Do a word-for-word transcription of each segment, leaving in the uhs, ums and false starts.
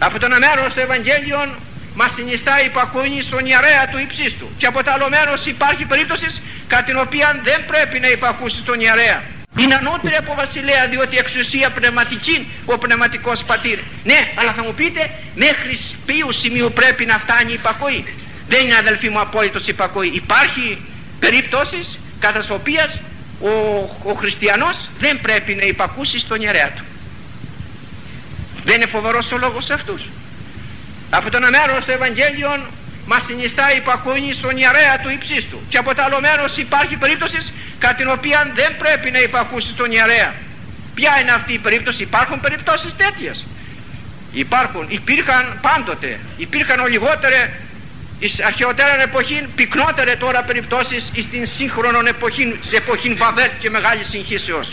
Από το ένα μέρος το Ευαγγέλιο μας συνιστά υπακούεινη στον ιερέα του υψίστου, και από το άλλο μέρος υπάρχει περίπτωση κατά την οποία δεν πρέπει να υπακούσει στον ιερέα. Είναι ανώτερη από βασιλέα, διότι εξουσία πνευματική ο πνευματικός πατήρ. Ναι, αλλά θα μου πείτε, μέχρι ποιου σημείου πρέπει να φτάνει η υπακοή? Δεν είναι, αδελφοί μου, απόλυτος υπακοή. Υπάρχει περίπτωσης κατά τις οποίες ο, ο χριστιανός δεν πρέπει να υπακούσει στον ιερέα του. Δεν είναι φοβερός ο λόγος αυτούς? Από το ένα μέρος το Ευαγγέλιο μας συνιστά υπακούεινη στον ιερέα του υψίστου, και από το άλλο μέρος υπάρχει περίπτωση κατά την οποία δεν πρέπει να υπακούσει στον ιερέα. Ποια είναι αυτή η περίπτωση? Υπάρχουν περιπτώσεις τέτοιες? Υπάρχουν, υπήρχαν πάντοτε, υπήρχαν ο λιγότερε εις αρχαιότερη εποχή, πυκνότερε τώρα περιπτώσεις στην σύγχρονη εποχή, σε εποχή Βαβέλ και μεγάλης συγχύσεως.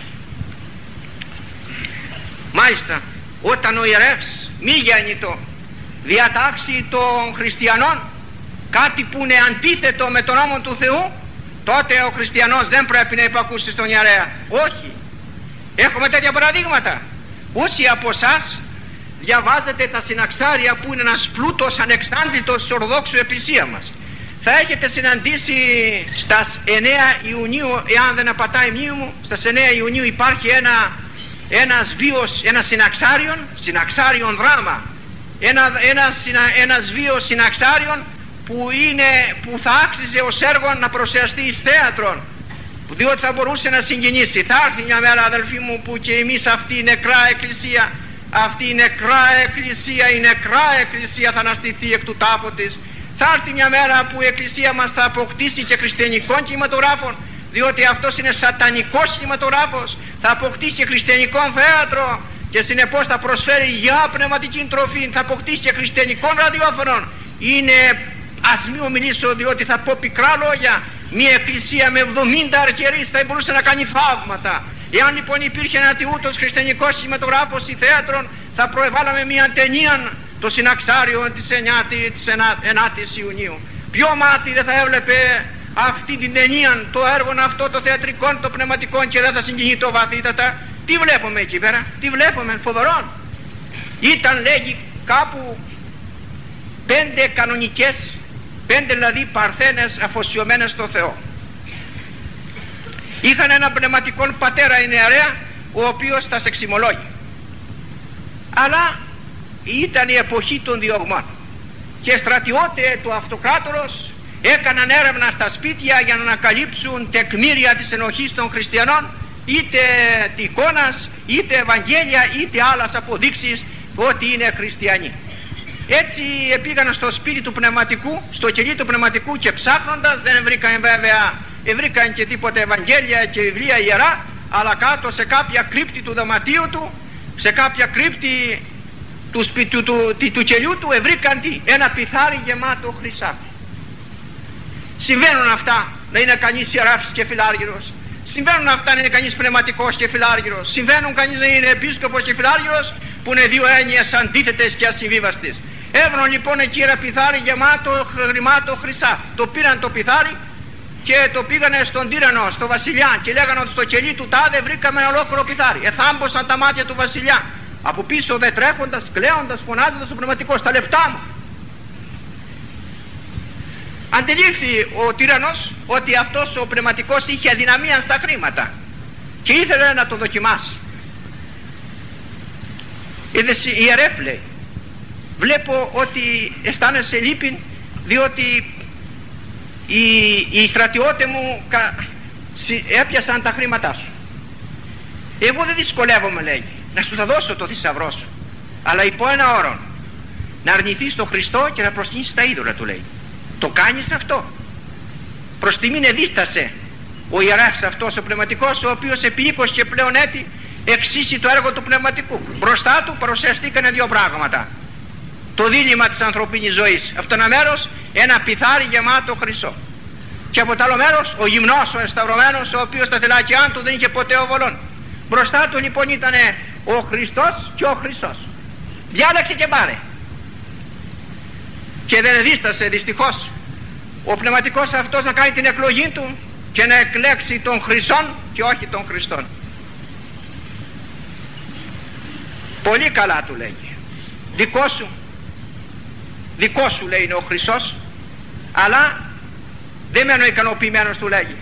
Μάλιστα, όταν ο ιερεύς μη γέννητο διατάξει των χριστιανών κάτι που είναι αντίθετο με τον νόμο του Θεού, τότε ο χριστιανός δεν πρέπει να υπακούσει στον ιερέα. Όχι. Έχουμε τέτοια παραδείγματα. Όσοι από εσάς διαβάζετε τα συναξάρια, που είναι ένας πλούτος ανεξάντλητος της Ορθοδόξου Εκκλησία μας, θα έχετε συναντήσει στα εννέα Ιουνίου, εάν δεν απατάει η μνήμη μου, στα εννέα Ιουνίου υπάρχει ένα, ένας βίος, ένα συναξάριον, συναξάριον δράμα, ένα, ένα, ένας βίος συναξάριον που, είναι, που θα άξιζε ως έργο να προσιαστεί εις θέατρον, διότι θα μπορούσε να συγκινήσει. Θα έρθει μια μέρα, αδελφοί μου, που και εμείς αυτή η νεκρά εκκλησία, αυτή η νεκρά εκκλησία, η νεκρά εκκλησία θα αναστηθεί εκ του τάφου της. Θα έρθει μια μέρα που η εκκλησία μας θα αποκτήσει και χριστιανικών κινηματογράφων, διότι αυτός είναι σατανικός κινηματογράφος. Θα αποκτήσει χριστιανικό θέατρο και συνεπώς θα προσφέρει για πνευματική τροφή, θα αποκτήσει και χριστιανικών ραδιόφωνων. Είναι, ας μην ομιλήσω διότι θα πω πικρά λόγια, μια εκκλησία με εβδομήντα αρχιερείς θα μπορούσε να κάνει θαύματα. Εάν λοιπόν υπήρχε ένα τιούτος χριστιανικός κινηματογράφος ή θέατρον, θα προεβάλαμε μια ταινία, το συναξάριο της ενάτης Ιουνίου. Ποιο μάτι δεν θα έβλεπε αυτή την ταινία, το έργο αυτό, το θεατρικό, το πνευματικό, και δεν θα συγκινεί το βαθύτατα? Τι βλέπουμε εκεί πέρα? Τι βλέπουμε? Φοβερόν. Ήταν, λέγει, κάπου πέντε κανονικές, πέντε δηλαδή παρθένες αφοσιωμένες στο Θεό. Είχαν έναν πνευματικό πατέρα η νεαρέα, ο οποίος τα σεξιμολόγει. Αλλά ήταν η εποχή των διωγμών και στρατιώτες του αυτοκράτορος έκαναν έρευνα στα σπίτια για να ανακαλύψουν τεκμήρια της ενοχής των χριστιανών, είτε εικόνας, είτε Ευαγγέλια, είτε άλλες αποδείξεις ότι είναι χριστιανοί. Έτσι πήγαν στο σπίτι του πνευματικού, στο κελί του πνευματικού, και ψάχνοντας δεν βρήκαν βέβαια, βρήκαν και τίποτα Ευαγγέλια και βιβλία ιερά, αλλά κάτω σε κάποια κρύπτη του δωματίου του, σε κάποια κρύπτη του, του, του, του, του κελιού του, βρήκαν τι? Ένα πιθάρι γεμάτο χρυσάφι. Συμβαίνουν αυτά να είναι κανείς ιεράφης και φιλάργυρος. Συμβαίνουν αυτά να είναι κανείς πνευματικός και φιλάργυρος. Συμβαίνουν κανείς να είναι επίσκοπος και φιλάργυρος, που είναι δύο έννοιες αντίθετες και ασυμβίβαστες. Έβρον λοιπόν εκεί ένα πιθάρι γεμάτο γεμάτο χρυσάφι. Το πήραν το πιθάρι και το πήγανε στον τύρανο, στο βασιλιά, και λέγανε ότι στο κελί του τάδε βρήκαμε ένα ολόκληρο πιθάρι. Εθάμποσαν τα μάτια του βασιλιά. Από πίσω δε τρέχοντας, κλαίοντας, φωνάζοντας ο πνευματικός, τα λεπτά μου. Αντιλήφθη ο τύρανος ότι αυτός ο πνευματικός είχε αδυναμία στα χρήματα και ήθελε να το δοκιμάσει. Είδες, ιερεύ, λέει, βλέπω ότι αισθάνεσαι λύπη, διότι οι, οι στρατιώτες μου κα, έπιασαν τα χρήματά σου. Εγώ δεν δυσκολεύομαι, λέει, να σου τα δώσω το θησαυρό σου, αλλά υπό ένα όρο, να αρνηθείς τον Χριστό και να προσκυνήσεις τα είδωλα του, λέει. Το κάνεις αυτό? Προς τιμήν εδίστασε ο ιεράρχης αυτός ο πνευματικός, ο οποίος επί είκοσι και πλέον έτη εξίσχει το έργο του πνευματικού. Μπροστά του παρουσιαστήκανε δύο πράγματα: το δίλημμα της ανθρωπίνης ζωής, από το ένα μέρος ένα πιθάρι γεμάτο χρυσό, και από το άλλο μέρος ο γυμνός, ο εσταυρωμένος, ο οποίος στα θελάκια του δεν είχε ποτέ οβολόν. Μπροστά του λοιπόν ήταν ο Χριστός και ο χρυσός. Διάλεξε και πάρε. Και δεν δίστασε δυστυχώς ο πνευματικός αυτός να κάνει την εκλογή του και να εκλέξει τον χρυσόν και όχι τον Χριστόν. Πολύ καλά, του λέγει. Δικό σου, δικό σου λέει είναι ο Χριστός, αλλά δεν μένω ικανοποιημένος, του λέγει.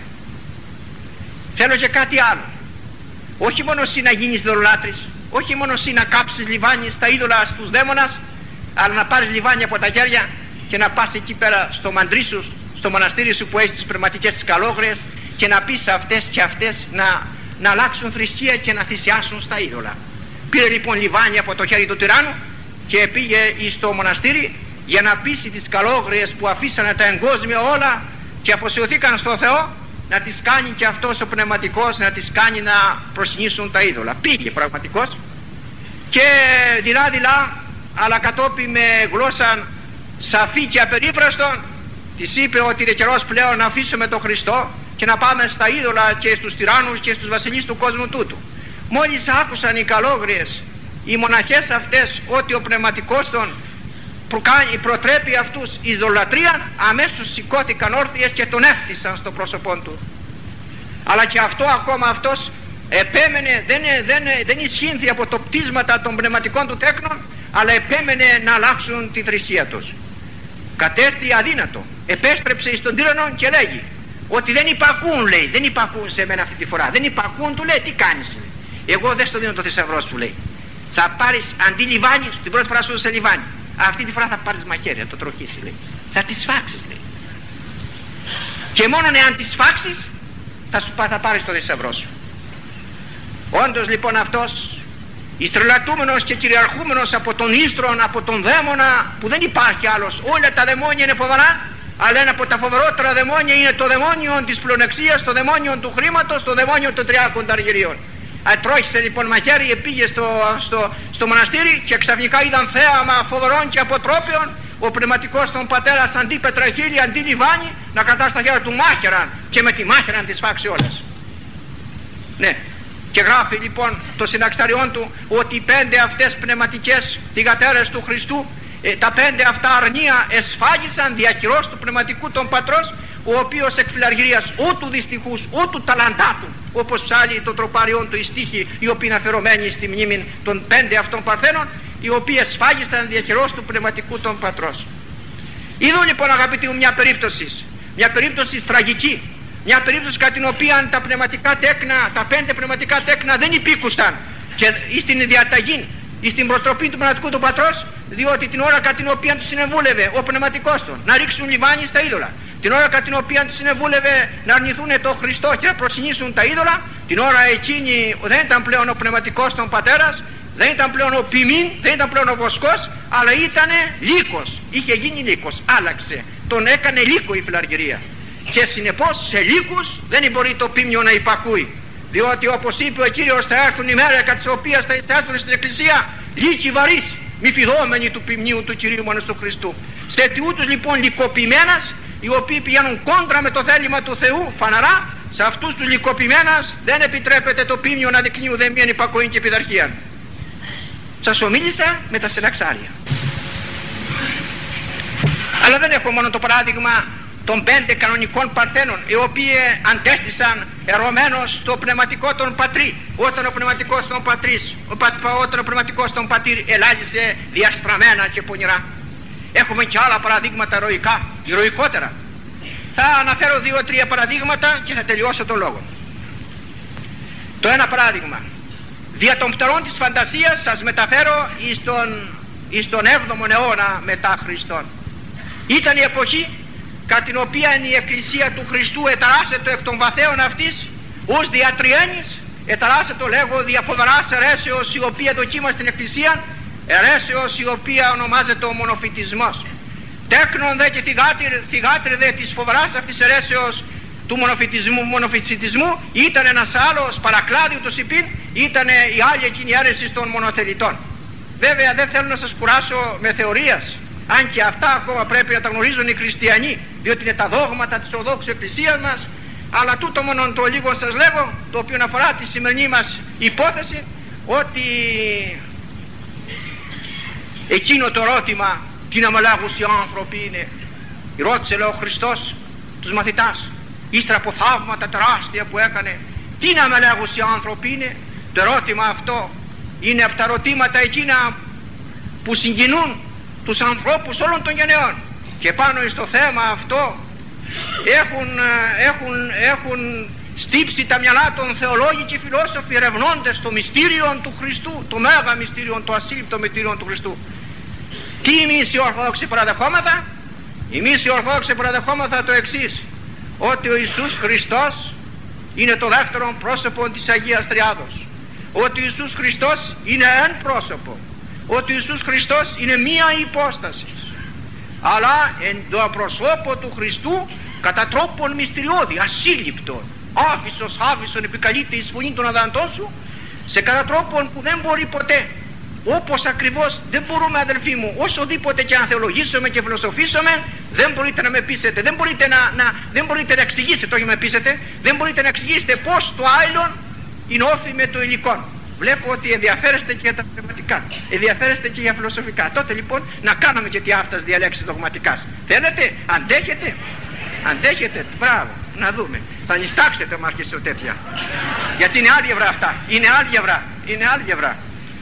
Θέλω και κάτι άλλο. Όχι μόνο εσύ να γίνεις δωρολάτρης, όχι μόνο εσύ να κάψεις λιβάνι στα είδωλα στους δαίμονας, αλλά να πάρεις λιβάνι από τα χέρια και να πας εκεί πέρα στο μαντρί σου, στο μοναστήρι σου που έχεις τις πνευματικές τις καλόγριες, και να πεις αυτές και αυτές να, να αλλάξουν θρησκεία και να θυσιάσουν στα είδωλα. Πήρε λοιπόν λιβάνι από το χέρι του τυράννου και πήγε στο μοναστήρι για να πείσει τις καλόγριες που αφήσανε τα εγκόσμια όλα και αφοσιωθήκαν στο Θεό, να τις κάνει και αυτός ο πνευματικός, να τις κάνει να προσυνήσουν τα είδωλα. Πήγε πραγματικός και δειλά δειλά, αλλά κατόπιν με γλώσσα σαφή και απερίφραστον, της είπε ότι είναι καιρός πλέον να αφήσουμε τον Χριστό και να πάμε στα είδωλα και στους τυράννους και στους βασιλείς του κόσμου τούτου. Μόλις άκουσαν οι καλόγριες, οι μοναχές αυτές, ότι ο πνευματικός των προτρέπει αυτούς εις δολατρία, αμέσως σηκώθηκαν όρθιες και τον έφτισαν στο πρόσωπό του. Αλλά και αυτό ακόμα αυτός επέμενε, δεν, δεν, δεν ισχύνθη από το πτήσματα των πνευματικών του τέκνων, αλλά επέμενε να αλλάξουν τη θρησκεία τους. Κατέστη αδύνατο, επέστρεψε εις τον τύραννο και λέγει ότι δεν υπακούν, λέει, δεν υπακούν σε μένα αυτή τη φορά, δεν υπακούν, του λέει, τι κάνεις, λέει. Εγώ δεν στο δίνω το θησαυρό σου, λέει. Θα πάρεις αντί λιβάνι, την πρώτη φορά σου σε λιβάνι, αυτή τη φορά θα πάρεις μαχαίρι, θα το τροχίσεις, λέει. Θα τις φάξεις, λέει. Και μόνο εάν τις φάξεις θα, σου, θα πάρεις το θησαυρό σου. Όντως λοιπόν αυτός, ιστρελατούμενος και κυριαρχούμενος από τον ίστρον, από τον δαίμονα, που δεν υπάρχει άλλος, όλα τα δαιμόνια είναι φοβερά, αλλά ένα από τα φοβερότερα δαιμόνια είναι το δαιμόνιο της πλονεξίας, το δαιμόνιο του χρήματος, το δαιμόνιο των τριάκων ταργυρίων. Ατρώχησε λοιπόν μαχαίρι, πήγε στο, στο, στο μοναστήρι και ξαφνικά είδαν θέαμα φοβερών και αποτρόπιων. Ο πνευματικός των πατέρας αντί πετραχίλι, αντί λιβάνι, να κρατά στα χέρια του μάχαιραν και με τη μάχαιραν τις φάξει όλες. Ναι. Και γράφει λοιπόν το συναξαριόν του ότι οι πέντε αυτές πνευματικές θυγατέρες του Χριστού, ε, τα πέντε αυτά αρνία εσφάγισαν διακυρώς του πνευματικού των πατρός, ο οποίος εκ φιλαργυρίας ούτου δυστυχούς ούτου ταλαντάτου, όπως ψάλλει το τροπάριον του η στίχη, οι οποίοι είναι αφαιρωμένοι στη μνήμη των πέντε αυτών παρθένων, οι οποίοι εσφάγισαν διακυρώς του πνευματικού των πατρός. Είδω λοιπόν αγαπητοί μου μια περίπτωση, μια περίπτωση τραγική, μια περίπτωση κατά την οποία τα πνευματικά τέκνα, τα πέντε πνευματικά τέκνα δεν υπήκουσαν και στην διαταγή, στην προτροπή του πνευματικού του πατρός, διότι την ώρα κατά την οποία του συνεβούλευε ο πνευματικός του να ρίξουν λιβάνι στα είδωλα, την ώρα κατά την οποία του συνεβούλευε να αρνηθούν τον Χριστό και να προσυνήσουν τα είδωλα, την ώρα εκείνη δεν ήταν πλέον ο πνευματικός των πατέρας, δεν ήταν πλέον ο ποιμήν, δεν ήταν πλέον ο βοσκός, αλλά ήταν λύκος, είχε γίνει λύκος, άλλαξε, τον έκανε λύκο η φιλαργυρία. Και συνεπώς σε λύκους δεν μπορεί το ποίμιο να υπακούει, διότι όπως είπε ο Κύριος, θα έρθουν η μέρα κατά της οποίας θα έρθουν στην Εκκλησία λύκοι βαρύς, μη φιδόμενοι του ποιμνίου του Κυρίου μας του Χριστού. Σε τιούτους λοιπόν λυκοποιημένας, οι οποίοι πηγαίνουν κόντρα με το θέλημα του Θεού φαναρά, σε αυτούς τους λυκοποιημένας δεν επιτρέπεται το ποίμιο να δεικνύει ουδέμιαν υπακοή και επιδαρχία. Σας ομίλησα με τα συναξάρια. Αλλά δεν έχω μόνο το παράδειγμα των πέντε κανονικών παρθένων, οι οποίοι αντέστησαν ερωμένως το πνευματικό των πατρί, όταν ο πνευματικός των πατρίς, όταν ο πνευματικός των πατήρ ελάγησε διαστραμμένα και πονηρά. Έχουμε και άλλα παραδείγματα ηρωικά, ηρωικότερα. Θα αναφέρω δύο-τρία παραδείγματα και θα τελειώσω τον λόγο. Το ένα παράδειγμα, δια των φτερών της φαντασίας σας μεταφέρω εις τον, εις τον έβδομον αιώνα μετά Χριστόν. Ήταν η εποχή κατά την οποία η Εκκλησία του Χριστού εταράσσεται εκ των βαθέων αυτής ως διατριένης, εταράσσεται λέγω δια φοβεράς αιρέσεως, η οποία δοκίμα στην Εκκλησία, αιρέσεως η οποία ονομάζεται ο μονοφυτισμός. Τέκνον δε και θυγάτρι δε της φοβεράς αυτής αιρέσεως του μονοφυτισμού, μονοφυτισμού ήταν ένας άλλος παρακλάδι του Σιπίν, ήταν η άλλη εκείνη αίρεση των μονοθελητών. Βέβαια δεν θέλω να σας κουράσω με θεωρίας, αν και αυτά ακόμα πρέπει να τα γνωρίζουν οι χριστιανοί, διότι είναι τα δόγματα της Ορθόδοξης Εκκλησίας μας, αλλά τούτο μόνο το λίγο σας λέγω, το οποίο αφορά τη σημερινή μας υπόθεση, ότι εκείνο το ερώτημα, τι αμαλάγους οι άνθρωποι είναι, ρώτησε λέει ο Χριστός τους μαθητάς, ύστερα από θαύματα τεράστια που έκανε, τι αμαλάγους οι άνθρωποι είναι. Το ερώτημα αυτό είναι από τα ερωτήματα εκείνα που συγκινούν τους ανθρώπους όλων των γενεών. Και πάνω στο θέμα αυτό έχουν, έχουν, έχουν στύψει τα μυαλά των θεολόγοι και φιλόσοφοι, ερευνώντες το μυστήριο του Χριστού, το μέγα μυστήριο, το ασύλληπτο μυστήριο του Χριστού. Τι εμείς οι Ορθόδοξοι παραδεχόμεθα? Εμείς οι Ορθόδοξοι παραδεχόμεθα το εξής, ότι ο Ιησούς Χριστός είναι το δεύτερο πρόσωπο της Αγίας Τριάδος, ότι ο Ιησούς Χριστός είναι εν πρόσωπο, ότι ο Ιησούς Χριστός είναι μία υπόσταση, αλλά εν το προσώπο του Χριστού κατά τρόπον μυστηριώδη, ασύλληπτο, άφησος άφησον επικαλείται εις φωνή των αδαντών σου, σε κατά τρόπον που δεν μπορεί ποτέ, όπως ακριβώς δεν μπορούμε, αδελφοί μου, όσοδήποτε και αν θεολογήσουμε και φιλοσοφήσουμε, δεν μπορείτε να με πείσετε, δεν μπορείτε να, να, δεν μπορείτε να εξηγήσετε, όχι να με πείσετε, δεν μπορείτε να εξηγήσετε πως το άειλον είναι όφη με το υλικό. Βλέπω ότι ενδιαφέρεστε και για τα πνευματικά, ενδιαφέρεστε και για φιλοσοφικά. Τότε λοιπόν να κάνουμε και τι αυτές διαλέξεις δογματικάς. Θέλετε, αντέχετε, αντέχετε, μπράβο, να δούμε. Θα νηστάξετε άμα αρχίσω τέτοια. Γιατί είναι άλγευρα αυτά, είναι άλγευρα, είναι άλγευρα.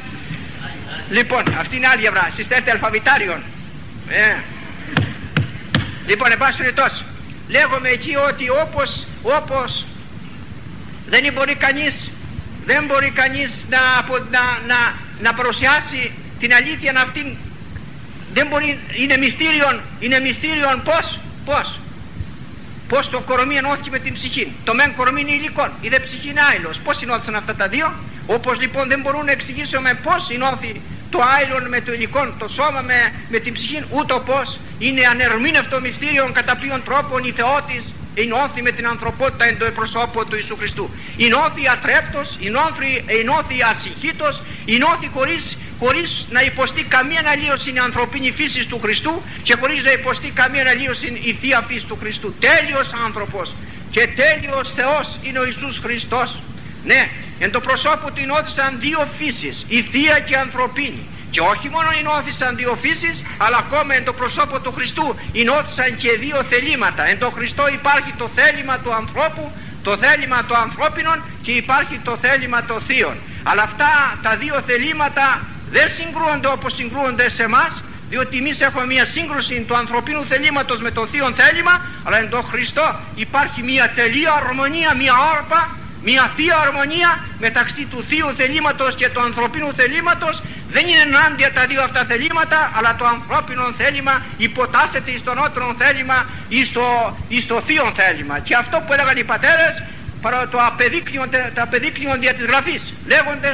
Λοιπόν, αυτή είναι άλγευρα, εσείς θέλετε αλφαβητάριον. Ε. Λοιπόν, εν πάση περιπτώσει, λέγομαι εκεί ότι όπως, όπως δεν μπορεί κανείς, δεν μπορεί κανείς να, να, να, να παρουσιάσει την αλήθεια αυτήν, δεν μπορεί, είναι μυστήριον, είναι μυστήριον πως, πως, πως το κορομί ενώθηκε με την ψυχή. Το μεν κορομί είναι υλικών, η δε ψυχή είναι άειλος. Πως συνώθησαν αυτά τα δύο? Όπως λοιπόν δεν μπορούν να εξηγήσουμε πως συνώθη το άειλον με το υλικό, το σώμα με, με την ψυχή, ούτω πως είναι ανερμήνευτο μυστήριο κατά ποιον τρόπον η Θεότης ενώθη με την ανθρωπότητα εν το προσώπο του Ιησού Χριστού. Ενώθη ατρέπτος, ενώθη ασυχήτος, ενώθη χωρίς, χωρίς να υποστεί καμία αναλύωση η ανθρωπίνη φύση του Χριστού και χωρίς να υποστεί καμία αναλύωση η θεία φύση του Χριστού. Τέλειος άνθρωπος και τέλειος Θεός είναι ο Ιησούς Χριστός. Ναι, εν το προσώπο του ενώθησαν δύο φύσεις, η θεία και η ανθρωπίνη. Και όχι μόνο ενώθησαν δύο φύσεις, αλλά ακόμα εν το προσώπο του Χριστού ενώθησαν και δύο θελήματα. Εν το Χριστό υπάρχει το θέλημα του ανθρώπου, το θέλημα των ανθρώπινων, και υπάρχει το θέλημα των θείων. Αλλά αυτά τα δύο θελήματα δεν συγκρούονται όπως συγκρούονται σε εμάς, διότι εμείς έχουμε μια σύγκρουση του ανθρωπίνου θελήματος με το θείον θέλημα, αλλά εν το Χριστό υπάρχει μια τελεία αρμονία, μια όρπα, μια θεία αρμονία μεταξύ του θείου θελήματος και του ανθρωπίνου θελήματος. Δεν είναι ενάντια τα δύο αυτά θελήματα, αλλά το ανθρώπινο θέλημα υποτάσσεται εις το νότερο θέλημα, εις το, εις το θείον θέλημα. Και αυτό που έλεγαν οι πατέρες, παρά το απεδείκνυον δια της Γραφής, λέγοντες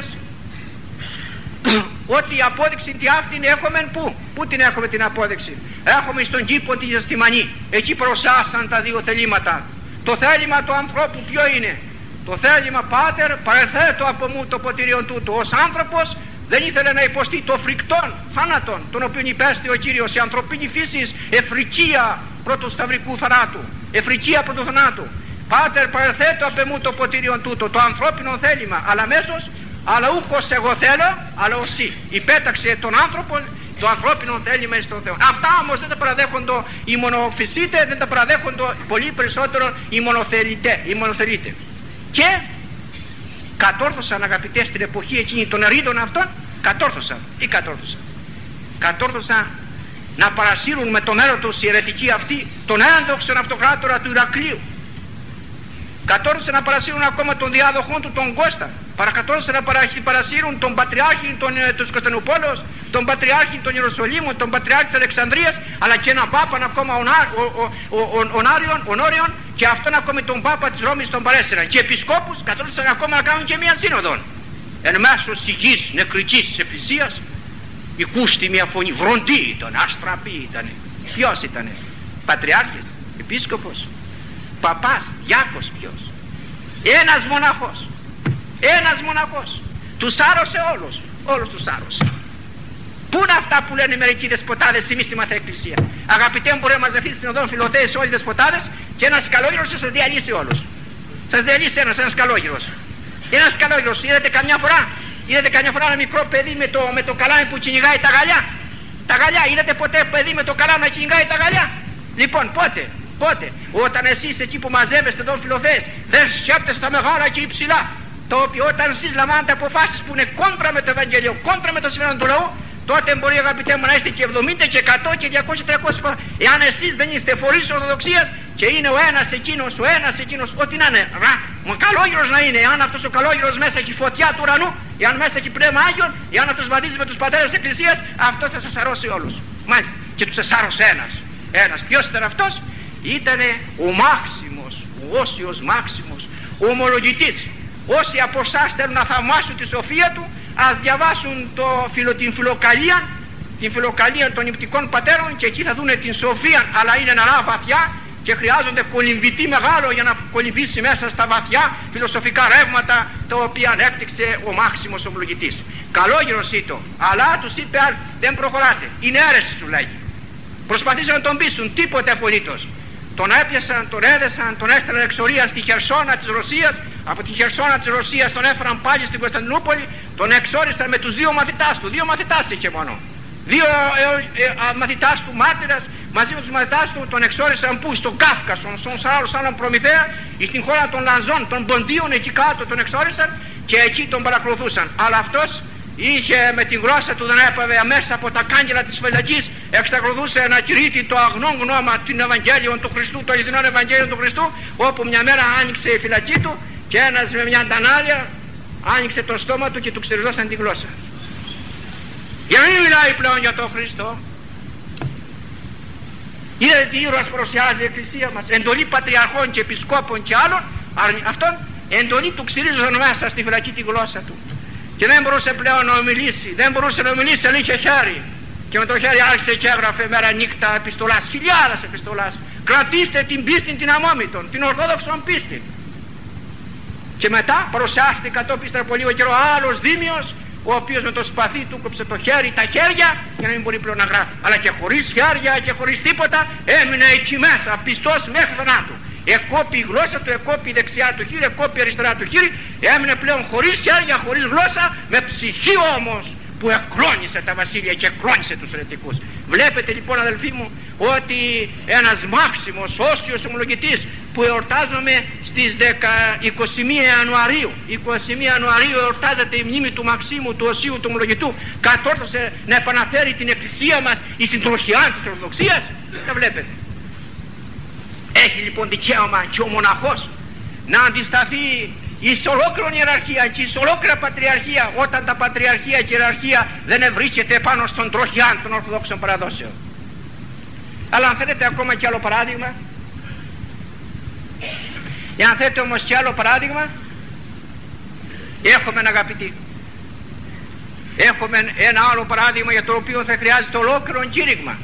ότι η απόδειξη τι αυτήν έχουμε πού, πού την έχουμε την απόδειξη? Έχουμε στον κήπο τη Γεστημανή, εκεί προσάσαν τα δύο θελήματα. Το θέλημα του ανθρώπου ποιο είναι? Το θέλημα, Πάτερ, παρεθέτω από μου το ποτήριον τούτο. Ως άνθρωπος δεν ήθελε να υποστεί το φρικτόν θάνατον, τον οποίο υπέστη ο Κύριος. Η ανθρωπίνη φύση εφρικία πρώτου σταυρικού θανάτου, εφρικία πρώτου θανάτου. Πάτερ, παρεθέτω από μου το ποτήριον τούτο, το ανθρώπινο θέλημα, αλλά αμέσως, αλλά ούχος εγώ θέλω, αλλά οσί. Υπέταξε τον άνθρωπο το ανθρώπινο θέλημα εις τον Θεό. Αυτά όμως δεν τα παραδέχονται οι μονοφυσίτες, δεν τα παραδέχονται πολύ περισσότερο οι μονοθελητές, οι μονοθελήτες. Και κατόρθωσαν, αγαπητές, στην εποχή εκείνη των ερήδων αυτών, κατόρθωσαν, τι κατόρθωσαν? Κατόρθωσαν να παρασύρουν με το μέρο τους οι αιρετικοί αυτοί τον ένδοξον αυτοκράτορα του Ηρακλείου. Κατόρθωσαν να παρασύρουν ακόμα τον διάδοχό του τον Κώστα. Παρακατόρθωσαν να παρασύρουν τον πατριάρχη των, ε, της Κωνσταντινούπολης, τον πατριάρχη των Ιεροσολύμων, τον πατριάρχη της Αλεξανδρίας, αλλά και έναν πάπαν ακόμα ονόριον, και αυτόν ακόμη τον πάπα της Ρώμης τον παρέσυραν. Και επισκόπους κατόρθωσαν ακόμα να κάνουν και μία σύνοδο. Εν μέσω σιγής νεκρικής της εκκλησίας οικούστη μια φωνή, βροντή ήταν, αστραπή ήταν. Ποιος ήτανε? Πατριάρχης, επίσκοπος, παπάς, διάκος, ποιος? Ένας μοναχός, ένας μοναχός. Τους άρρωσε όλους, όλους τους άρρωσε. Πού είναι αυτά που λένε μερικοί δεσποτάδες στη μυστημαθ εκκλησία? Αγαπητέ μου, μπορεί να μαζευτεί στην οδόν Φιλοθέης όλοι οι δεσποτάδες και ένας καλόγυρος σας διαλύσει όλους. Σας διαλύσει ένας, ένας καλόγυρος. Ένας καλόγυρος, είδατε καμιά φορά, είδατε καμιά φορά ένα μικρό παιδί με το, με το καλάμι που κυνηγάει τα γαλιά? Τα γαλιά, είδατε ποτέ παιδί με το καλάμι να κυνηγάει τα γαλιά? Λοιπόν, πότε, πότε? Όταν εσείς εκεί που μαζεύεστε εδώ Φιλοθέης δεν σκέπτεστε τα μεγάλα και υψηλά, το οποίο όταν εσείς λαμβάνετε αποφάσεις που είναι κόντρα με το Ευαγγέλιο, κόντρα με το συμφέρον του λαού, τότε μπορεί, αγαπητέ μου, να είστε και εβδομήντα και εκατό και διακόσια τριακόσια φορά. Εάν εσείς δεν είστε φορείς της Ορθοδοξίας και είναι ο ένας εκείνος, ο ένας εκείνος, ό,τι να είναι, ρα, μα καλόγυρος να είναι, εάν αυτός ο καλόγυρος μέσα έχει φωτιά του ουρανού, εάν μέσα έχει πνεύμα Άγιον, εάν αυτός βαδίζει με τους πατέρες της Εκκλησίας, αυτός θα σας αρρώσει όλους. Μάλιστα, και τους εσάρωσε ένας. Ένας. Ποιος ήταν αυτός? Ήτανε ο Μάξιμος, ο Όσιος Μάξιμος, ο ομολογητής. Όσοι από εσάς θέλουν να θαυμάσουν τη σοφία του, ας διαβάσουν το, την φιλοκαλία, την φιλοκαλία των νηπτικών πατέρων, και εκεί θα δούνε την σοφία, αλλά είναι νερά βαθιά και χρειάζονται κολυμβητή μεγάλο για να κολυμβήσει μέσα στα βαθιά φιλοσοφικά ρεύματα τα οποία ανέπτυξε ο Μάξιμος ομολογητής. Καλόγυρος ήτο, αλλά τους είπε δεν προχωράτε, είναι αίρεση του λέγει. Προσπαθήσαν να τον πείσουν, τίποτε απολύτως. Τον έπιασαν, τον έδεσαν, τον έστελναν εξορία στη Χερσόνα της Ρωσίας, από τη Χερσόνα της Ρωσίας τον έφεραν πάλι στην Κωνσταντινούπολη, τον εξόρισαν με τους δύο μαθητάς του, δύο μαθητάς είχε μόνο. Δύο ε, ε, ε, μαθητάς του μάρτυρας, μαζί με τους μαθητάς του τον εξόρισαν πού? Στον Κάφκασο, στον Σάρος άλλον Προμηθέα, στην χώρα των Λανζών, των Ποντίων, εκεί κάτω τον εξόρισαν και εκεί τον παρακολουθούσαν. Αλλά αυτός είχε με την γλώσσα του, δεν έπαβε αμέσως από τα κάγκελα της φυλακής, εξακολουθούσε να κηρύττει το αγνό γνώμα του Ευαγγέλιου του Χριστού, το αληθινό Ευαγγέλιο του Χριστού, όπου μια μέρα άνοιξε η φυλακή του και ένας με μια ντανάλια άνοιξε το στόμα του και του ξεριζώσαν τη γλώσσα. Για να μην μιλάει πλέον για τον Χριστό. Είδατε τι ήρωας παρουσιάζει η Εκκλησία μας? Εντολή πατριαρχών και επισκόπων και άλλων, αυτόν εντολή του ξυρίζωσαν μέσα στη φυλακή τη γλώσσα του. Και δεν μπορούσε πλέον να ομιλήσει, δεν μπορούσε να ομιλήσει, αλλά είχε χέρι. Και με το χέρι άρχισε και έγραφε μέρα νύχτα επιστολάς, χιλιάδες επιστολάς. Κρατήστε την πίστη την αμόμητον, την ορθόδοξον πίστη. Και μετά παρουσιάστηκε κατόπιν ύστερα από λίγο καιρό άλλος Δήμιος, ο οποίος με το σπαθί του κόψε το χέρι, τα χέρια, για να μην μπορεί πλέον να γράφει. Αλλά και χωρίς χέρια και χωρίς τίποτα έμεινε εκεί μέσα, πιστός μέχρι θανάτου. Εκόπη η γλώσσα του, εκόπη η δεξιά του χείρι, εκόπη η αριστερά του χείρι, έμεινε πλέον χωρίς χέρια, χωρίς γλώσσα, με ψυχή όμως που εκλώνησε τα βασίλεια και εκλώνησε τους αιρετικούς. Βλέπετε λοιπόν, αδελφοί μου, ότι ένας Μάξιμος, Όσιος ομολογητής, που εορτάζουμε στις είκοσι μία Ιανουαρίου, είκοσι μία Ιανουαρίου εορτάζεται η μνήμη του Μαξίμου, του Οσίου, του ομολογητού, κατόρθωσε να επαναφέρει την Εκκλησία μας στην τροχιά της Ορθοδοξίας. Τα βλέπετε. Έχει λοιπόν δικαίωμα και ο μοναχός να αντισταθεί εις ολόκληρον ιεραρχία και εις ολόκληρα πατριαρχία, όταν τα πατριαρχία και η ιεραρχία δεν ευρίσκεται πάνω στον τροχιάν των Ορθοδόξων παραδόσεων. Αλλά αν θέλετε ακόμα και άλλο παράδειγμα, εάν θέλετε όμως και άλλο παράδειγμα, έχουμε, αγαπητοί, έχουμε ένα άλλο παράδειγμα για το οποίο θα χρειάζεται ολόκληρο κήρυγμα.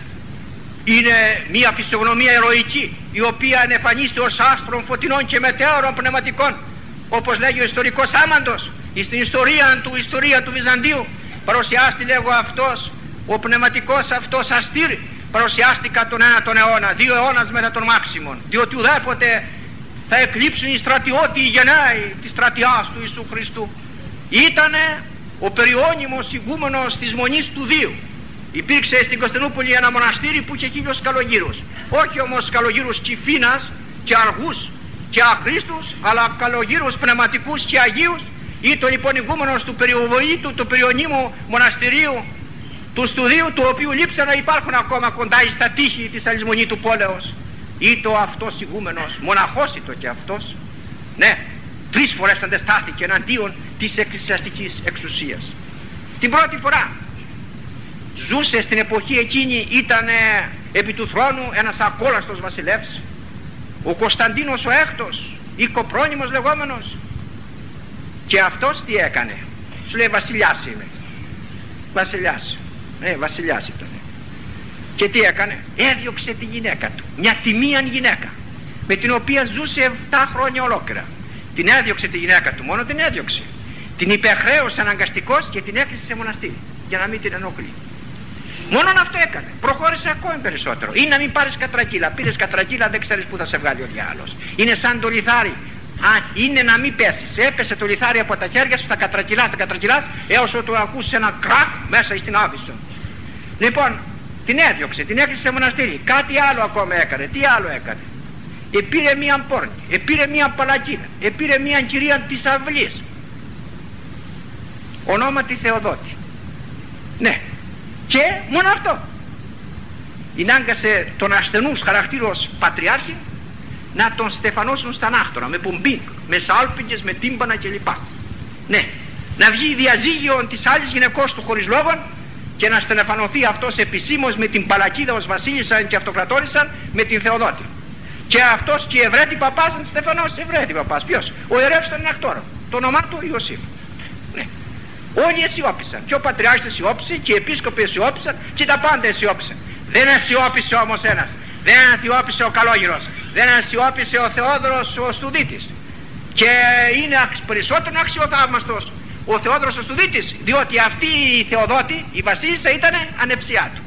Είναι μια φυσιογνωμία ηρωική, η οποία εμφανίζεται ως άστρων φωτεινών και μετέωρων πνευματικών, όπως λέγει ο ιστορικός Άμαντος στην ιστορία του, ιστορία του Βυζαντίου. Παρουσιάστη, λέγω, αυτός ο πνευματικός αυτός αστήρ, παρουσιάστηκα τον ένατον αιώνα, δύο αιώνας μετά των Μάξιμων, διότι ουδέποτε θα εκλείψουν οι στρατιώτοι, οι γενναίοι της στρατιάς του Ιησού Χριστού. Ήτανε ο περιώνυμος ηγούμενος της Μονής του Δίου. Υπήρξε στην Κωνσταντινούπολη ένα μοναστήρι που είχε χίλιους καλογύρους, όχι όμως καλογύρους Κυφίνας και αργούς και αχρήστους, αλλά καλογύρους πνευματικούς και αγίους. Ήταν λοιπόν ηγούμενος του περιοβοήτου, του περιονύμου μοναστηρίου του Στουδίου, του οποίου λείψαν να υπάρχουν ακόμα κοντά στα τείχη της Αλυσμονή του Πόλεως. Ήτο αυτός ηγούμενος, μοναχός ήτο και αυτός, ναι, τρεις φορές αντεστάθηκε εναντίον της εκκλησιαστικής εξουσίας. Την πρώτη φορά ζούσε στην εποχή εκείνη, ήταν επί του θρόνου ένας ακόλαστος βασιλεύς, ο Κωνσταντίνος ο Έκτος, οικοπρόνυμος λεγόμενος. Και αυτός τι έκανε? Σου λέει βασιλιάς είμαι. Βασιλιάς, ναι, βασιλιάς ήταν. Και τι έκανε? Έδιωξε τη γυναίκα του, μια τιμίαν γυναίκα, με την οποία ζούσε επτά χρόνια ολόκληρα. Την έδιωξε τη γυναίκα του, μόνο την έδιωξε. Την υπεχρέωσε αναγκαστικός και την έκλεισε σε μοναστήρι, για να μην την ενοχλεί. Μόνον αυτό έκανε. Προχώρησε ακόμη περισσότερο. Ή να μην πάρεις κατρακύλα. Πήρες κατρακύλα, δεν ξέρεις που θα σε βγάλει ο διάλος. Είναι σαν το λιθάρι. Α, είναι να μην πέσεις. Έπεσε το λιθάρι από τα χέρια σου, θα κατρακυλάς, θα κατρακυλάς, έως ότου ακούσεις ένα κρακ μέσα στην άβυσσο. Λοιπόν, την έδιωξε, την έκλεισε σε μοναστήρι. Κάτι άλλο ακόμα έκανε. Τι άλλο έκανε? Επήρε μία πόρνη, επήρε μία παλακίδα, επήρε μία κυρία της αυλής, ονόματι Θεοδότη. Ναι, Και μόνο αυτό. Ηνάγκασε τον ασθενούς χαρακτήρος πατριάρχη να τον στεφανώσουν στα νάχτωρα, με πομπή, με σάλπιγγες, με τύμπανα κλπ. Ναι, να βγει διαζύγιο της άλλης γυναικός του χωρίς λόγον και να στεφανωθεί αυτός επισήμως με την Παλακίδα ως βασίλισσα και αυτοκρατόρισσα, με την Θεοδότη. Και αυτός και η Ευρέτη παπάς να στεφανώσει. Ευρέτη παπάς, ποιος? Ο ιερεύς των ενακτόρων. Το όνομά του Ιωσήφ. Ναι. Όλοι αισιόπησαν. Και ο πατριάρχης αισιόπησε και οι επίσκοποι αισιόπησαν και τα πάντα αισιόπησαν. Δεν αισιόπησε όμως ένας. Δεν αισιόπησε ο Καλόγυρος. Δεν αισιόπησε ο Θεόδωρος ο Στουδίτης. Και είναι περισσότερο αξιοθαύμαστος ο Θεόδωρος ο Στουδίτης, διότι αυτή η Θεοδότη, η βασίλισσα, ήταν ανεψιά του.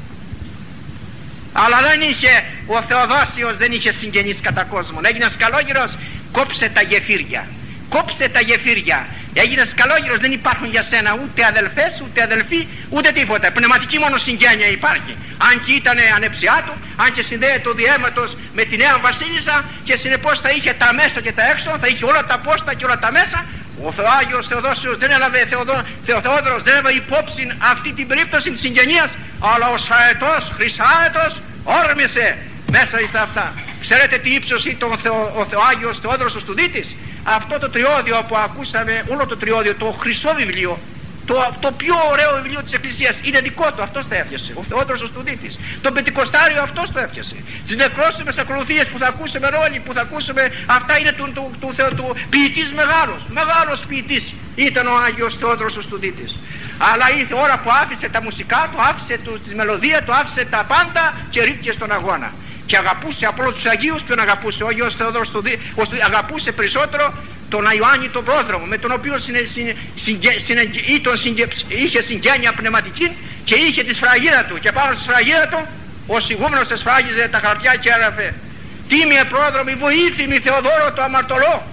Αλλά δεν είχε, ο Θεοδόσιος δεν είχε συγγενείς κατά κόσμον. Έγινες Καλόγυρος, κόψε τα γεφύρια. Κόψε τα γεφύρια. Έγινες Καλόγυρος, δεν υπάρχουν για σένα ούτε αδελφές, ούτε αδελφοί, ούτε τίποτα. Πνευματική μόνο συγγένεια υπάρχει. Αν και ήταν ανεψιά του, αν και συνδέεται ο διαίματος με τη νέα βασίλισσα και συνεπώς θα είχε τα μέσα και τα έξω, θα είχε όλα τα πόστα και όλα τα μέσα. Ο Θεάγιος Θεοδόσιος δεν έλαβε, Θεοδό, Θεοδόρος δεν έλαβε υπόψη αυτή την περίπτωση της συγγενείας, αλλά ο Σαετός, Χρυσάετος, όρμησε μέσα στα αυτά. Ξέρετε τι ύψος ήταν ο, Θεο, ο Θεάγιος Θεόδωρος ο Στουδίτης? Αυτό το τριώδιο που ακούσαμε, όλο το τριώδιο, το χρυσό βιβλίο, το, το πιο ωραίο βιβλίο της Εκκλησίας, είναι δικό του, αυτός το έφτιασε, ο Θεόδωρος ο Στουδίτης. Το Πεντηκοστάριο αυτός το έφτιασε. Τις νεκρόσιμες ακολουθίες που θα ακούσουμε όλοι, που θα ακούσουμε, αυτά είναι του, του, του, του, του ποιητής μεγάλος, μεγάλος ποιητής ήταν ο Άγιος Θεόδωρος ο Στουδίτης. Αλλά ήρθε ώρα που άφησε τα μουσικά του, άφησε του, τη μελωδία του, άφησε τα πάντα και ρίχτηκε στον αγώνα. Και αγαπούσε από όλους τους Αγίους. Ποιον αγαπούσε? Ο Άγιος Θεόδωρος Στουδί, αγαπούσε περισσότερο τον Ιωάννη τον Πρόδρομο, με τον οποίο συνε, συνε, συνε, συνε, συνε, είχε συγγένεια πνευματική και είχε τη σφραγίδα του, και πάνω στη σφραγίδα του ο σιγούμενος εσφράγιζε τα χαρτιά και έγραφε: «Τίμιε Πρόδρομη, βοήθημη Θεοδόρο το αμαρτωλό».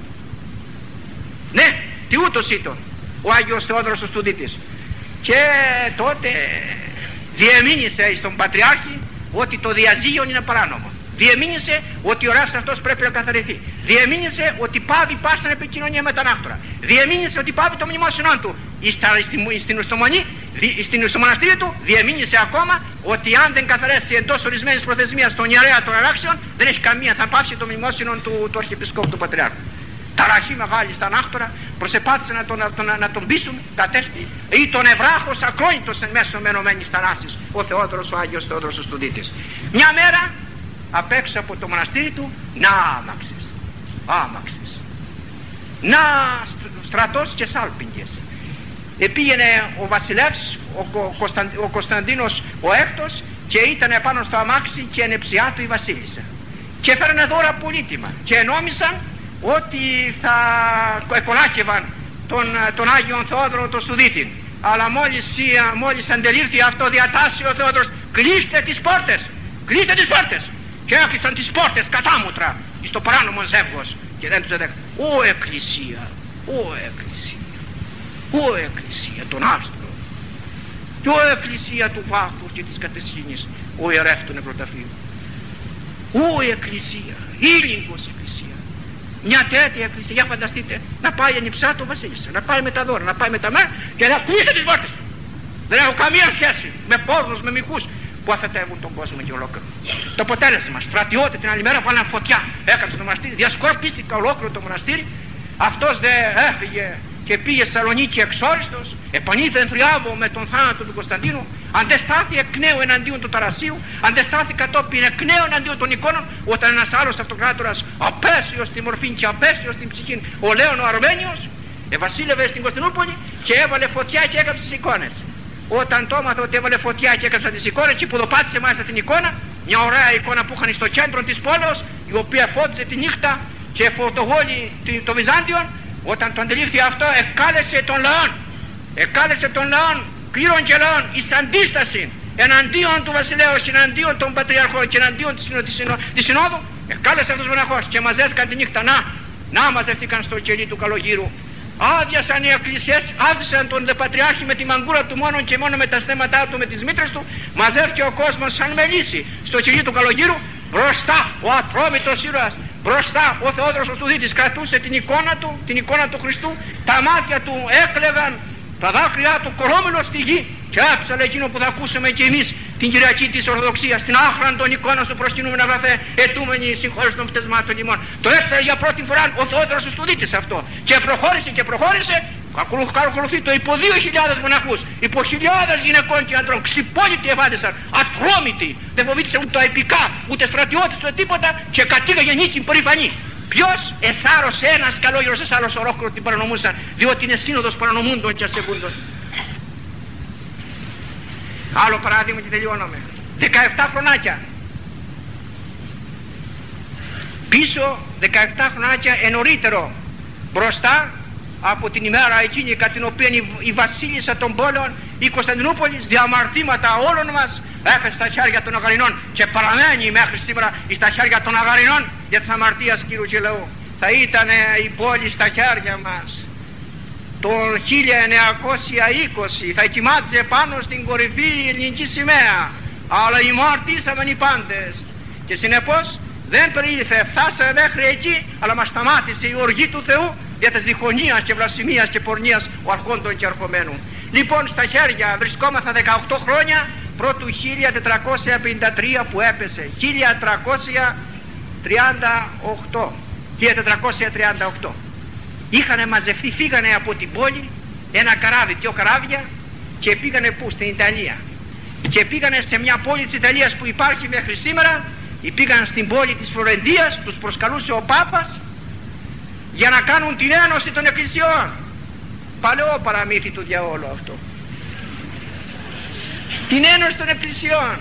Ναι, τι ούτως ήταν ο Άγιος Θεόδωρος ο Στουδίτης. Και τότε διεμήνυσε στον Πατριάρχη ότι το διαζύγιο είναι παράνομο. Διεμήνυσε ότι ο ρεύς αυτός πρέπει να καθαριθεί. Διεμήνυσε ότι πάβει πάσαν επικοινωνία με τον άκτορα. Διεμήνυσε ότι πάβει το μνημόσυνό του. Στην ιστομονή, στο μοναστήρι του διεμήνυσε ακόμα ότι αν δεν καθαρέσει εντός ορισμένης προθεσμίας τον ιερέα των αράξεων, δεν έχει καμία, θα πάψει το μνημόσυνο του, του Αρχιεπισκόπου του Πατριάρχου. Ταραχή μεγάλη στα άκτορα, προσεπάτησε να τον, να, τον, να τον πείσουν τα τέστη, ή τον ευράχος ακρόνητος εν μέσω με ενωμένης θανάσης, ο Θεόδωρος, ο Άγιος Θεόδωρος ο Στουδίτης. Μια μέρα απ' έξω από το μοναστήρι του, να άμαξες, άμαξες, να στρατός και σάλπιγγες. Επήγαινε ο βασιλεύς, ο, ο, Κωνσταν, ο Κωνσταντίνος ο έκτος, και ήταν επάνω στο αμάξι και ενεψιά του η βασίλισσα. Και φέρνε δώρα πολύτιμα και νόμισαν ότι θα εκολάκευαν τον, τον Άγιον Θεόδωρο τον Στουδίτη. Αλλά μόλις, μόλις αντελήφθη αυτό, διατάσσει ο Θεόδωρος: «Κλείστε τις πόρτες, κλείστε τις πόρτες». Και έκλεισαν τις πόρτες κατάμουτρα στο παράνομο ζεύγος και δεν τους έδειξαν. «Ω Εκκλησία, ω Εκκλησία, ω Εκκλησία των Άστρων, και ω Εκκλησία του Βάθους και της Κατεσχήνης, ο ιερεύς του νεκροταφείου, ω Εκκλησία, ήλιγκος Εκκλησία». Μια τέτοια εκκλησία, για φανταστείτε, να πάει ανιψά το βασίλισσα, να πάει με τα δώρα, να πάει με τα μέρα και να κλείσει τις πόρτες. Δεν έχω καμία σχέση με πόρνους, με μυκούς που αφετεύουν τον κόσμο και ολόκληρο. Το αποτέλεσμα, στρατιώτη την άλλη μέρα βάλαν φωτιά, έκανε στο μοναστήρι, διασκορπίστηκε ολόκληρο το μοναστήρι. Αυτός δεν έφυγε και πήγε στη Σαλονίκη εξόριστος, επανήλθε θριάβο με τον θάνατο του Κωνσταντίνου, αντεστάθη εκ νέου εναντίον του Ταρασίου, αντεστάθη κατόπιν εκ νέου εναντίον των εικόνων, όταν ένας άλλος αυτοκράτορας, απέσιος στη μορφή και απέσιος στην ψυχή, ο Λέων ο Αρμένιος, ευασίλευε στην Κωνσταντινούπολη και έβαλε φωτιά και έκαψε τις εικόνες. Όταν το έμαθε ότι έβαλε φωτιά και έκαψε τις εικόνες, και που δοπάτησε μάλιστα την εικόνα, μια ωραία εικόνα που είχαν στο κέντρο της πόλεως, η οποία φώτιζε τη νύχτα και φωτογόλη το Βυζάντιον, όταν το αντιλήφθη αυτό, εκάλεσε τον λαόν, εκάλεσε τον λαόν, κλήρων και λαόν, εις αντίσταση εναντίον του βασιλέως, εναντίον των πατριαρχών και εναντίον της, συνο, της συνόδου, εκάλεσε αυτός ο μοναχός και μαζεύτηκαν τη νύχτα. Να, να μαζεύτηκαν στο κελί του Καλογύρου. Άδειασαν οι εκκλησίες, άφησαν τον δε πατριάρχη με τη μαγκούρα του μόνο και μόνο με τα στέματά του, με τις μήτρες του. Μαζεύτηκε ο κόσμος σαν μελίσι στο κελί του Καλογύρου. Μπροστά ο ατρόμητος ήρωας, μπροστά ο Θεόδωρος ο Στουδίτης κρατούσε την εικόνα του, την εικόνα του Χριστού. Τα μάτια του έκλαιγαν, τα δάκρυά του κορόμιλο στη γη, και έψαλε εκείνο που θα ακούσουμε και εμείς την Κυριακή της Ορθοδοξίας, την άχραν των εικόνων σου προσκυνούμεν αγαθέ, ετούμενοι συγχώρηση των πτεσμάτων ημών. Το έφερε για πρώτη φορά ο Θεόδωρος ο Στουδίτης αυτό, και προχώρησε και προχώρησε. Ακολουθεί το υπό δύο χιλιάδες μοναχούς, υπό χιλιάδες γυναικών και αντρών, ξυπόλοιτοι ευάντησαν, ατρόμητοι, δεν φοβήθησαν ούτε τα επικά, ούτε στρατιώτες, ούτε τίποτα, και κατήγαγε νίκη περηφανή. Ποιος? Εσάρωσε ένας καλόγερος, εσάρωσε ολόκληρο την παρανομούσαν, διότι είναι σύνοδος παρανομούντων και ασεβούντων. Άλλο παράδειγμα και τελειώναμε. δεκαεπτά χρονάκια. Πίσω δεκαεπτά χρονάκια ενωρίτερο, μπροστά από την ημέρα εκείνη κατά την οποία η βασίλισσα των πόλεων, η Κωνσταντινούπολης, διαμαρτήματα όλων μας έφερε στα χέρια των Αγαρινών και παραμένει μέχρι σήμερα στα χέρια των Αγαρινών για τις αμαρτίες Κύριου και λαού. Θα ήταν η πόλη στα χέρια μας το χίλια εννιακόσια είκοσι, θα κοιμάτιζε πάνω στην κορυφή η ελληνική σημαία, αλλά ημαρτήσαμε οι πάντες και συνεπώς δεν περιήλθε, φτάσαμε μέχρι εκεί, αλλά μας σταμάτησε η οργή του Θεού για της διχονίας και βλασφημίας και πορνείας ο αρχόντων και αρχομένου. Λοιπόν, στα χέρια βρισκόμαθα δεκαοκτώ χρόνια πρώτου χίλια τετρακόσια πενήντα τρία που έπεσε, χίλια τριακόσια τριάντα οκτώ, χίλια τετρακόσια τριάντα οκτώ. Είχανε μαζευτεί, φύγανε από την πόλη ένα καράβι, δυο καράβια, και πήγανε πού? Στην Ιταλία. Και πήγανε σε μια πόλη της Ιταλίας που υπάρχει μέχρι σήμερα, πήγαν στην πόλη της Φλωρεντίας, τους προσκαλούσε ο Πάπας για να κάνουν την ένωση των εκκλησιών. Παλαιό παραμύθι του διαόλου αυτό. Την ένωση των εκκλησιών.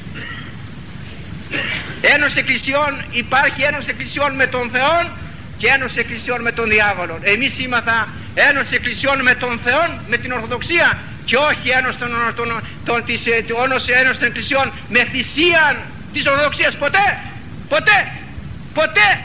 Ένωση εκκλησιών, υπάρχει ένωση εκκλησιών με τον Θεό και ένωση εκκλησιών με τον διάβολο. Εμείς ήμαθα ένωση εκκλησιών με τον Θεό, με την Ορθοδοξία, και όχι ένωση των, των, των, της, ένωση των εκκλησιών με θυσίαν της Ορθοδοξίας. Ποτέ, ποτέ, ποτέ.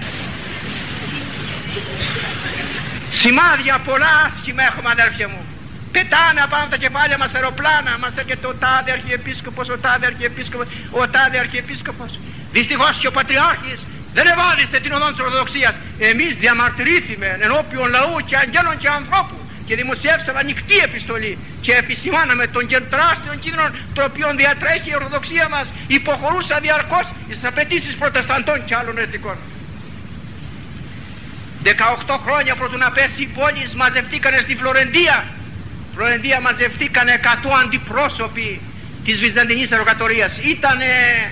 Σημάδια πολλά άσχημα έχουμε, αδέρφια μου. Πετάνε απάνω τα κεφάλια μας αεροπλάνα, μας έρχεται ο τάδε αρχιεπίσκοπος, ο τάδε αρχιεπίσκοπος, ο τάδε αρχιεπίσκοπος. Δυστυχώς και ο Πατριάρχης δεν ευάδισε την οδόν της Ορθοδοξίας. Εμείς διαμαρτυρήθημε ενώπιον λαού και αγγέλων και ανθρώπου και δημοσιεύσαμε ανοιχτή επιστολή και επισημάναμε τον τεράστιο κίνδυνο το οποίο διατρέχει η Ορθοδοξία μας, υποχωρούσα διαρκώς στις απαιτήσεις προτεσταντών και άλλων αιρετικών. δεκαοκτώ χρόνια πρωτού να πέσει η πόλη μαζευτήκανε στη Φλωρεντία. Φλωρεντία μαζευτήκανε εκατό αντιπρόσωποι της Βυζαντινής Αεροκρατορίας. Ήτανε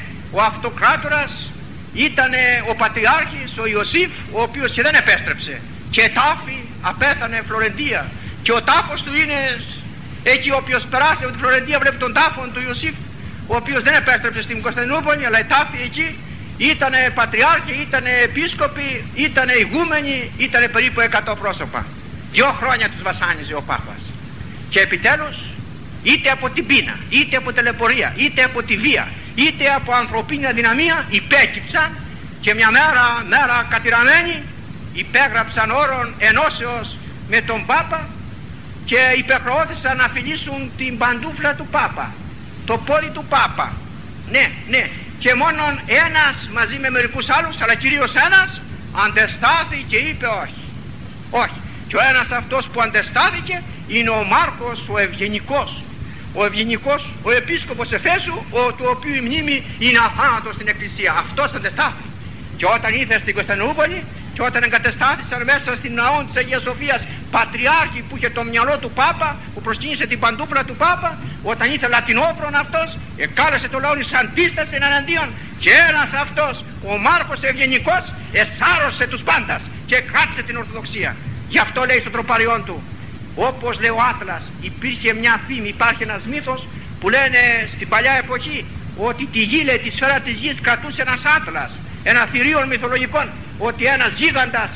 ο Αυτοκράτορας, ήτανε ο Πατριάρχης, ο Ιωσήφ, ο οποίος και δεν επέστρεψε, και τάφη απέθανε Φλωρεντία, και ο τάφος του είναι εκεί, ο οποίος περάσει από τη Φλωρεντία βλέπει τον τάφο του Ιωσήφ, ο οποίος δεν επέστρεψε στην Κωνσταντινούπολη, αλλά η τάφη εκεί. Ήτανε πατριάρχη, ήτανε επίσκοποι, ήτανε ηγούμενοι, ήτανε περίπου εκατό πρόσωπα. Δυο χρόνια τους βασάνιζε ο Πάπας. Και επιτέλους, είτε από την πείνα, είτε από τελεπορία, είτε από τη βία, είτε από ανθρωπίνη αδυναμία, υπέκυψαν και μια μέρα, μέρα κατηραμένοι, υπέγραψαν όρον ενώσεως με τον Πάπα και υπεχρεώθησαν να φιλήσουν την παντούφλα του Πάπα, το πόδι του Πάπα. Ναι, ναι. Και μόνον ένας μαζί με μερικούς άλλους, αλλά κυρίως ένας, αντεστάθη και είπε όχι. Όχι. Και ο ένας αυτός που αντεστάθηκε είναι ο Μάρκος ο Ευγενικός. Ο Ευγενικός, ο επίσκοπος Εφέσου, ο, του οποίου η μνήμη είναι αθάνατος στην Εκκλησία. Αυτός αντεστάθη. Και όταν ήρθε στην Κωνσταντινούπολη και όταν εγκατεστάθησαν μέσα στην ναό της Αγίας Σοφίας πατριάρχη που είχε το μυαλό του Πάπα, που προσκύνησε την παντούφλα του Πάπα, όταν ήρθε λατινόφρον αυτός, εκάλεσε το λαό εις αντίσταση εναντίον, και ένας αυτός, ο Μάρκος Ευγενικός, εσάρωσε τους πάντας και κράτησε την Ορθοδοξία. Γι' αυτό λέει στο τροπαριόν του, όπως λέει ο Άτλας, υπήρχε μια φήμη, υπάρχει ένας μύθος που λένε στην παλιά εποχή ότι τη γη, λέει, τη σφαίρα της γης κρατούσε ένας Άτλας, ένα θηρίων μυθολογικών, ότι ένας γίγαντας,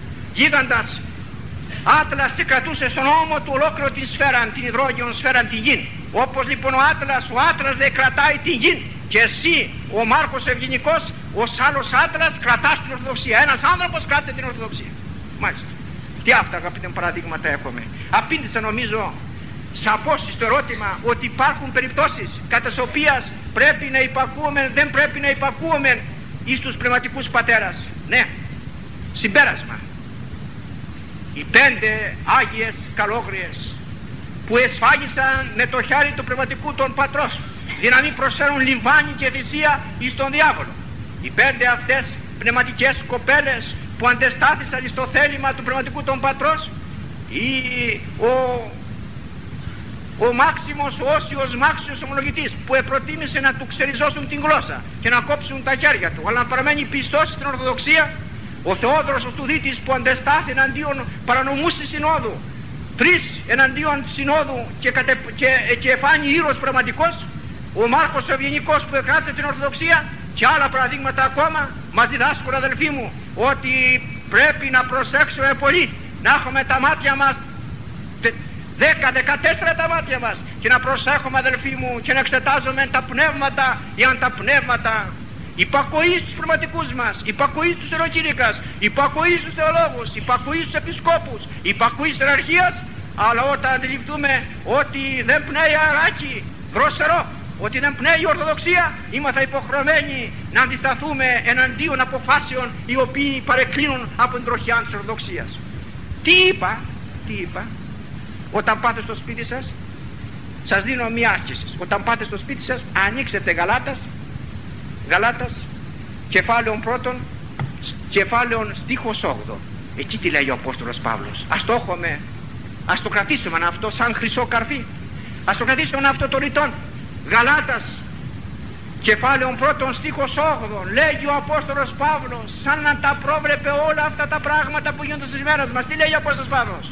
γίγαντας Άτλας σε κρατούσε στον ώμο του ολόκληρο την σφαίρα, την υδρόγειον σφαίρα, την γη. Όπως λοιπόν ο Άτλας, ο Άτλας δεν κρατάει την γη, και εσύ ο Μάρκος Ευγενικός, ως άλλος Άτλας, κρατάς την Ορθοδοξία. Ένας άνθρωπος κράτησε την Ορθοδοξία. Μάλιστα. Τι αυτά, αγαπητέ μου, παραδείγματα έχουμε. Απήντησα νομίζω σαφώς στο ερώτημα ότι υπάρχουν περιπτώσεις κατά τις οποίες πρέπει να υπακούουμε, δεν πρέπει να υπακούουμε εις τους πνευματικούς πατέρας. Ναι. Συμπέρασμα. Οι πέντε Άγιες Καλόγριες που εσφάγισαν με το χέρι του πνευματικού των πατρός, για να μην προσφέρουν λιμβάνι και θυσία εις τον διάβολο. Οι πέντε αυτές πνευματικές κοπέλες που αντεστάθησαν στο θέλημα του πνευματικού των πατρός, ή ο, ο Μάξιμος, ο Όσιος Μάξιος ομολογητής, που επροτίμησε να του ξεριζώσουν την γλώσσα και να κόψουν τα χέρια του, αλλά να παραμένει πιστός στην Ορθοδοξία, ο Θεόδωρος ο Στουδίτης που αντεστάθη εναντίον παρανομούς της Συνόδου, τρεις εναντίον Συνόδου και, κατε, και, και εφάνει ήρωος πραγματικός, ο Μάρκος ο Ευγενικός που εκράτησε την Ορθοδοξία, και άλλα παραδείγματα ακόμα μας διδάσκουν, αδελφοί μου, ότι πρέπει να προσέξουμε πολύ, να έχουμε τα μάτια μας δέκα δεκατέσσερα τα μάτια μας, και να προσέχουμε, αδελφοί μου, και να εξετάζουμε τα πνεύματα, εάν τα πνεύματα υπακοή στους πνευματικούς μας, υπακοή στους ιεροκήρυκας, υπακοή στους θεολόγους, υπακοή στους επισκόπους, υπακοή στους ιεραρχίας, αλλά όταν αντιληφθούμε ότι δεν πνέει αεράκι δρόσερο, ότι δεν πνέει η Ορθοδοξία, είμαστε υποχρεωμένοι να αντισταθούμε εναντίον αποφάσεων οι οποίοι παρεκκλίνουν από την τροχιά της Ορθοδοξίας. Τι είπα, τι είπα, όταν πάτε στο σπίτι σας, σας δίνω μία άσκηση. Όταν πάτε στο σπίτι σας, ανοίξετε Γαλάτας, Γαλάτας, κεφάλαιον πρώτον, κεφάλαιον στίχος όγδοο. Εκεί τι λέει ο Απόστολος Παύλος. Ας το έχουμε, ας το κρατήσουμε αυτό σαν χρυσό καρφί. Ας το κρατήσουμε αυτό το ρητόν. Γαλάτας, κεφάλαιον πρώτον, στίχος όγδοο, λέγει ο Απόστολος Παύλος, σαν να τα πρόβλεπε όλα αυτά τα πράγματα που γίνονται στις μέρες μας. Τι λέει ο Απόστολος Παύλος?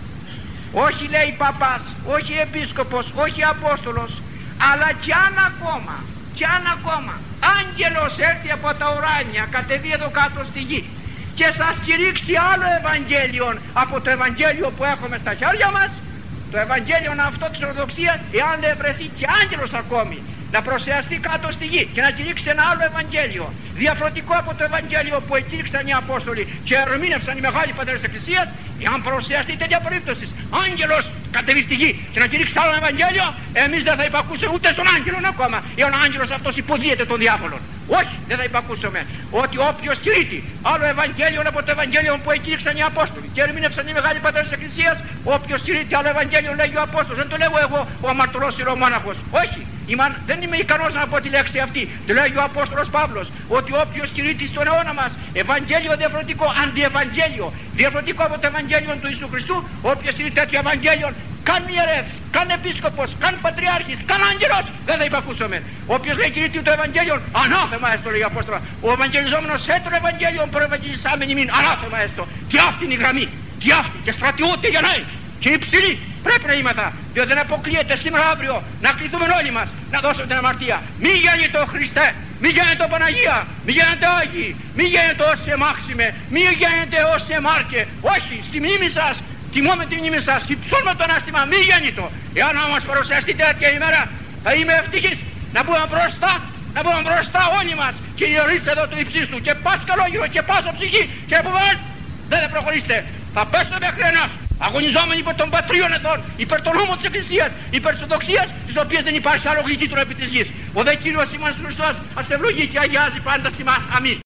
Όχι, λέει, παπάς, όχι επίσκοπος, όχι Απόστολος, αλλά κι αν ακόμα, κι αν ακόμα άγγελος έρθει από τα ουράνια, κατεβεί εδώ κάτω στη γη και σας κηρύξει άλλο Ευαγγέλιο από το Ευαγγέλιο που έχουμε στα χέρια μας, το Ευαγγέλιο αυτό της Ορθοδοξίας, εάν δεν βρεθεί και άγγελος ακόμη να προσεαστεί κάτω στη γη και να κηρύξει ένα άλλο Ευαγγέλιο διαφορετικό από το Ευαγγέλιο που εκήρυξαν οι Απόστολοι και ερμήνευσαν οι μεγάλοι πατέρες της Εκκλησίας, εάν προσεαστεί τέτοια περίπτωση άγγελος κατεβεί στη γη και να κηρύξει άλλο Ευαγγέλιο, εμείς δεν θα υπακούσουμε ούτε στον άγγελον ακόμα, εάν ο άγγελος αυτός υποδίεται τον διάβολον. Όχι, δεν θα υπακούσουμε. Ότι όποιος κηρύττει άλλο Ευαγγέλιο από το Ευαγγέλιο που εκήρυξαν οι Απόστολοι και ερμήνευσαν οι μεγάλοι πατέρες της Εκκλησίας, όποιος κηρύττει άλλο Ευαγγέλιο, λέγει ο Απόστολος, δεν το λέω εγώ ο αμαρτωλός ιερομόναχος. Όχι, είμαι, δεν είμαι ικανός να πω τη λέξη αυτή. Το λέγει ο Απόστολος Παύλος, ότι όποιος κηρύττει στον αιώνα μας Ευαγγέλιο διαφορετικό, αντιευαγγέλιο διαφορετικό από το Ευαγγέλιο του Ιησού Χριστού, όποιος κηρύττει τέτοιο Ευαγγέλιο, καν ιερεύς, καν επίσκοπος, καν πατριάρχης, καν άγγελος, δεν θα υπακούσουμε. Όποιος λέει κηρύττει το Ευαγγέλιο, ανάθεμα έστω, λέει ο Απόστολος. Ο Ευαγγελιζόμενος έτω Ευαγγέλιο προευαγγελισάμενοι μην, ανάθεμα έστω. Και αυτή είναι η γραμμή, και αυτή, και στρατιώτη για να είναι. Και υψηλή πρέπει να είμαστε, διότι δεν αποκλείεται σήμερα αύριο να κληθούμε όλοι μας να δώσουμε την αμαρτία. Μη γέννητο ο Χριστέ, μη γέννητο Παναγία, μη γέννητο Άγιοι, μη γέννητο όσε Μάξιμε, μη γέννητο όσε Μάρκε. Όχι, στη μνήμη σας, τιμώμε τη μνήμη σας, υψώνουμε το ανάστημα, μη γέννητο. Εάν όμως παρουσιαστεί τέτοια ημέρα, θα είμαι ευτυχής να μπούμε μπροστά, να μπούμε μπροστά όλοι μας και η ιερίτσα εδώ του υψίστου και πας καλόγυρο και πας ψυχή και που δεν θα προχωρήσετε, θα πέσετε μέχρι ένας. Αγωνιζόμενοι υπέρ των πατρίων ετών, υπέρ των νόμων της Εκκλησίας, υπέρ της Ορθοδοξίας, της οποίας δεν υπάρχει άλλο γλυκύτρο επί της γης. Ο δε Κύριος ημάς Χριστός ας ευλογεί και αγιάζει πάντα σημάς. Αμήν.